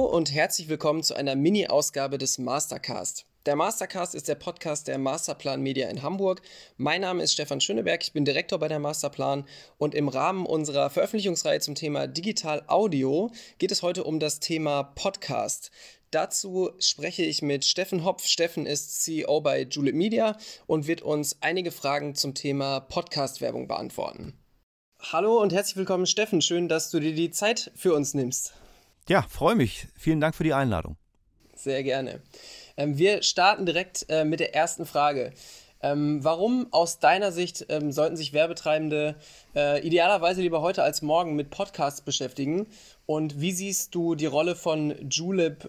und herzlich willkommen zu einer Mini-Ausgabe des Mastercast. Der Mastercast ist der Podcast der Masterplan Media in Hamburg. Mein Name ist Stefan Schöneberg, ich bin Direktor bei der Masterplan und im Rahmen unserer Veröffentlichungsreihe zum Thema Digital Audio geht es heute um das Thema Podcast. Dazu spreche ich mit Steffen Hopf. Steffen ist CEO bei Julep Media und wird uns einige Fragen zum Thema Podcast-Werbung beantworten. Hallo und herzlich willkommen, Steffen. Schön, dass du dir die Zeit für uns nimmst. Ja, freue mich. Vielen Dank für die Einladung. Sehr gerne. Wir starten direkt mit der ersten Frage. Warum aus deiner Sicht sollten sich Werbetreibende idealerweise lieber heute als morgen mit Podcasts beschäftigen? Und wie siehst du die Rolle von Julep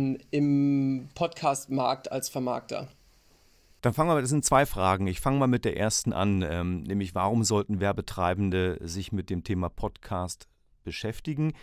im Podcast-Markt als Vermarkter? Dann das sind zwei Fragen. Ich fange mal mit der ersten an, nämlich warum sollten Werbetreibende sich mit dem Thema Podcast beschäftigen?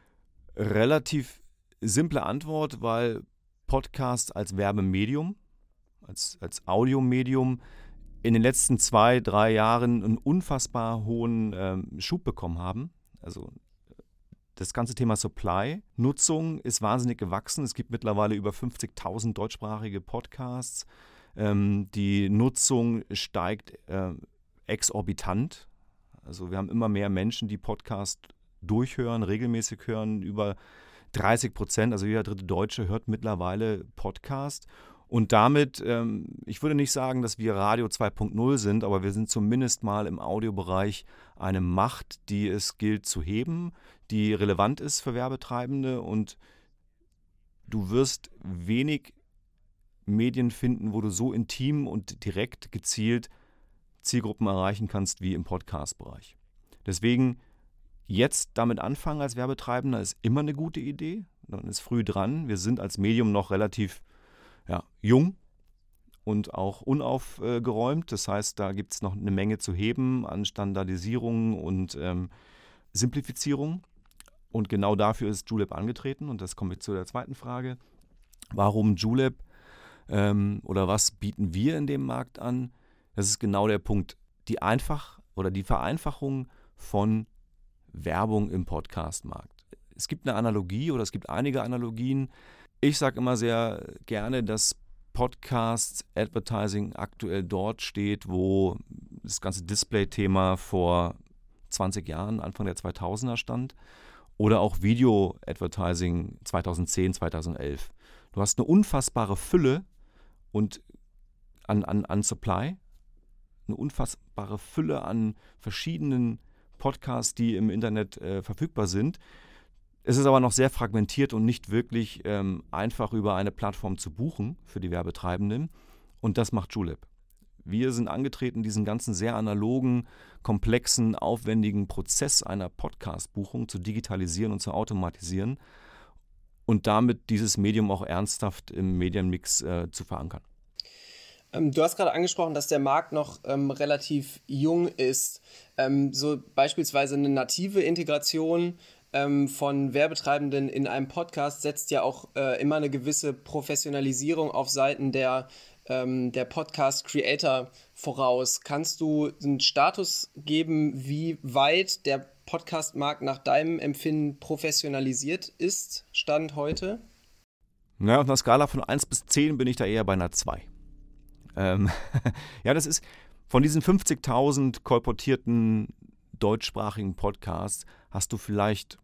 Relativ simple Antwort, weil Podcast als Werbemedium, als Audiomedium in den letzten 2-3 Jahren einen unfassbar hohen Schub bekommen haben. Also das ganze Thema Supply-Nutzung ist wahnsinnig gewachsen. Es gibt mittlerweile über 50.000 deutschsprachige Podcasts. Die Nutzung steigt exorbitant. Also wir haben immer mehr Menschen, die Podcast durchhören, regelmäßig hören, über 30%, also jeder dritte Deutsche hört mittlerweile Podcast. Und damit, ich würde nicht sagen, dass wir Radio 2.0 sind, aber wir sind zumindest mal im Audiobereich eine Macht, die es gilt zu heben, die relevant ist für Werbetreibende, und du wirst wenig Medien finden, wo du so intim und direkt gezielt Zielgruppen erreichen kannst wie im Podcast-Bereich. Deswegen jetzt damit anfangen als Werbetreibender ist immer eine gute Idee. Man ist früh dran. Wir sind als Medium noch relativ jung und auch unaufgeräumt. Das heißt, da gibt es noch eine Menge zu heben an Standardisierung und Simplifizierung. Und genau dafür ist Julep angetreten. Und das kommt mit zu der zweiten Frage. Warum Julep oder was bieten wir in dem Markt an? Das ist genau der Punkt. Die Vereinfachung von Werbung im Podcast-Markt. Es gibt eine Analogie oder es gibt einige Analogien. Ich sage immer sehr gerne, dass Podcast-Advertising aktuell dort steht, wo das ganze Display-Thema vor 20 Jahren, Anfang der 2000er stand, oder auch Video-Advertising 2010, 2011. Du hast eine unfassbare Fülle und an Supply, eine unfassbare Fülle an verschiedenen Podcasts, die im Internet verfügbar sind. Es ist aber noch sehr fragmentiert und nicht wirklich einfach über eine Plattform zu buchen für die Werbetreibenden. Und das macht Julep. Wir sind angetreten, diesen ganzen sehr analogen, komplexen, aufwendigen Prozess einer Podcast-Buchung zu digitalisieren und zu automatisieren und damit dieses Medium auch ernsthaft im Medienmix zu verankern. Du hast gerade angesprochen, dass der Markt noch relativ jung ist. So beispielsweise eine native Integration von Werbetreibenden in einem Podcast setzt ja auch immer eine gewisse Professionalisierung auf Seiten der Podcast-Creator voraus. Kannst du einen Status geben, wie weit der Podcast-Markt nach deinem Empfinden professionalisiert ist, Stand heute? Ja, auf einer Skala von 1 bis 10 bin ich da eher bei einer 2. Ja, das ist von diesen 50.000 kolportierten deutschsprachigen Podcasts hast du vielleicht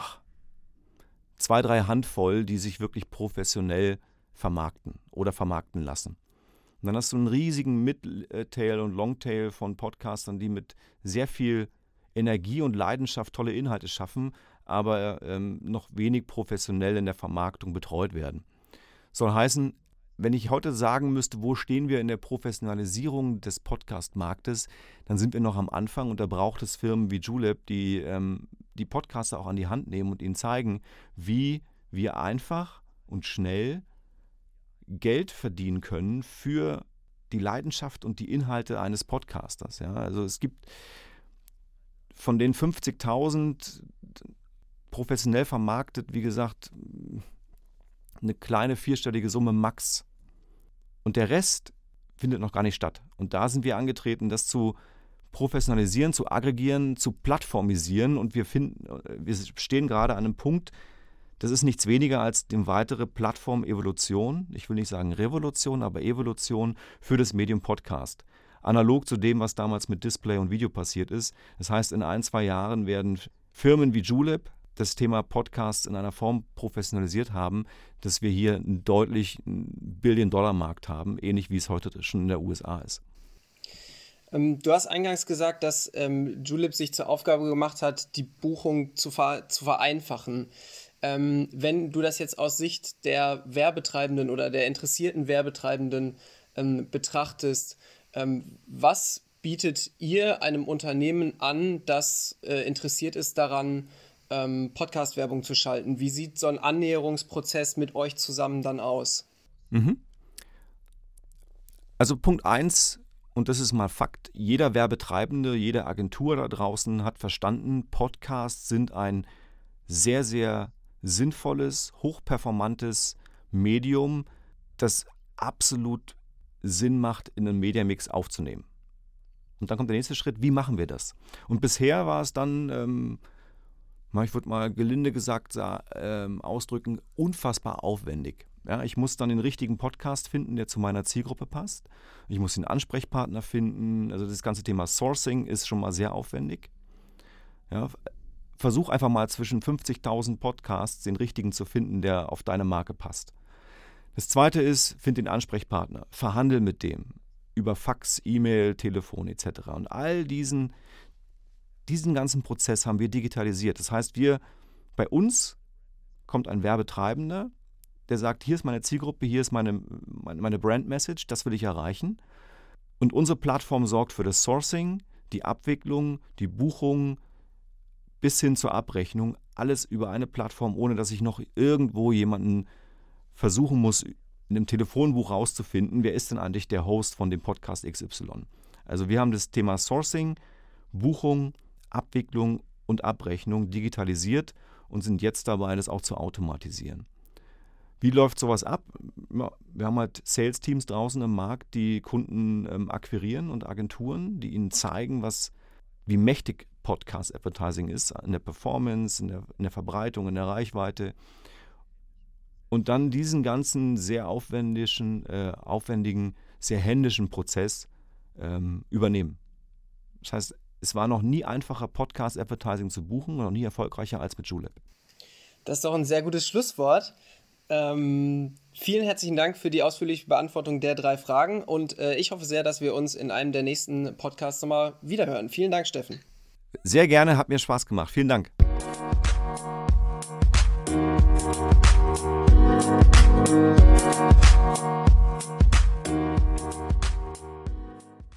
2-3 Handvoll, die sich wirklich professionell vermarkten oder vermarkten lassen. Und dann hast du einen riesigen Mid-Tail und Long-Tail von Podcastern, die mit sehr viel Energie und Leidenschaft tolle Inhalte schaffen, aber noch wenig professionell in der Vermarktung betreut werden. Soll heißen, wenn ich heute sagen müsste, wo stehen wir in der Professionalisierung des Podcast-Marktes, dann sind wir noch am Anfang, und da braucht es Firmen wie Julep, die die Podcaster auch an die Hand nehmen und ihnen zeigen, wie wir einfach und schnell Geld verdienen können für die Leidenschaft und die Inhalte eines Podcasters. Ja? Also es gibt von den 50.000 professionell vermarktet, wie gesagt, eine kleine vierstellige Summe max. Und der Rest findet noch gar nicht statt. Und da sind wir angetreten, das zu professionalisieren, zu aggregieren, zu plattformisieren. Und wir stehen gerade an einem Punkt, Das ist nichts weniger als eine weitere Plattform-Evolution. Ich will nicht sagen Revolution, aber Evolution für das Medium Podcast. Analog zu dem, was damals mit Display und Video passiert ist. Das heißt, in 1-2 Jahren werden Firmen wie Julep das Thema Podcasts in einer Form professionalisiert haben, dass wir hier einen deutlichen Billion-Dollar-Markt haben, ähnlich wie es heute schon in der USA ist. Du hast eingangs gesagt, dass Julep sich zur Aufgabe gemacht hat, die Buchung zu vereinfachen. Wenn du das jetzt aus Sicht der Werbetreibenden oder der interessierten Werbetreibenden betrachtest, was bietet ihr einem Unternehmen an, das interessiert ist daran, Podcast-Werbung zu schalten? Wie sieht so ein Annäherungsprozess mit euch zusammen dann aus? Also Punkt 1, und das ist mal Fakt, jeder Werbetreibende, jede Agentur da draußen hat verstanden, Podcasts sind ein sehr, sehr sinnvolles, hochperformantes Medium, das absolut Sinn macht, in einen Mediamix aufzunehmen. Und dann kommt der nächste Schritt, wie machen wir das? Und bisher war es dann, ich würde mal gelinde gesagt ausdrücken, unfassbar aufwendig. Ja, ich muss dann den richtigen Podcast finden, der zu meiner Zielgruppe passt. Ich muss den Ansprechpartner finden. Also das ganze Thema Sourcing ist schon mal sehr aufwendig. Ja, versuch einfach mal zwischen 50.000 Podcasts den richtigen zu finden, der auf deine Marke passt. Das zweite ist, find den Ansprechpartner, verhandel mit dem über Fax, E-Mail, Telefon etc. Und all diesen ganzen Prozess haben wir digitalisiert. Das heißt, bei uns kommt ein Werbetreibender, der sagt, hier ist meine Zielgruppe, hier ist meine Brand-Message, das will ich erreichen. Und unsere Plattform sorgt für das Sourcing, die Abwicklung, die Buchung bis hin zur Abrechnung. Alles über eine Plattform, ohne dass ich noch irgendwo jemanden versuchen muss, in einem Telefonbuch rauszufinden, wer ist denn eigentlich der Host von dem Podcast XY. Also wir haben das Thema Sourcing, Buchung, Abwicklung und Abrechnung digitalisiert und sind jetzt dabei, das auch zu automatisieren. Wie läuft sowas ab? Wir haben halt Sales-Teams draußen im Markt, die Kunden akquirieren und Agenturen, die ihnen zeigen, wie mächtig Podcast-Advertising ist, in der Performance, in der Verbreitung, in der Reichweite. Und dann diesen ganzen sehr aufwendigen, sehr händischen Prozess übernehmen. Das heißt, es war noch nie einfacher, Podcast-Advertising zu buchen und noch nie erfolgreicher als mit Julep. Das ist doch ein sehr gutes Schlusswort. Vielen herzlichen Dank für die ausführliche Beantwortung der 3 Fragen und ich hoffe sehr, dass wir uns in einem der nächsten Podcasts nochmal wiederhören. Vielen Dank, Steffen. Sehr gerne, hat mir Spaß gemacht. Vielen Dank.